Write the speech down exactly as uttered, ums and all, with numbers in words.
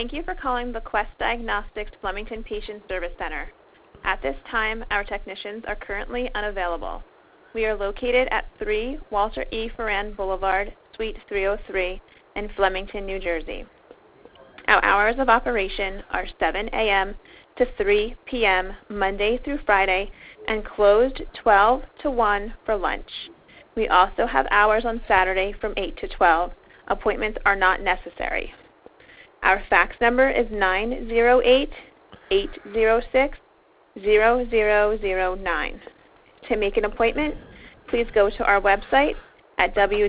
Thank you for calling the Quest Diagnostics Flemington Patient Service Center. At this time, our technicians are currently unavailable. We are located at three Walter E. Ferrand Boulevard, Suite three oh three in Flemington, New Jersey. Our hours of operation are seven a m to three p m Monday through Friday and closed twelve to one for lunch. We also have hours on Saturday from eight to twelve. Appointments are not necessary. Our fax number is nine zero eight, eight zero six, zero zero zero nine. To make an appointment, please go to our website at w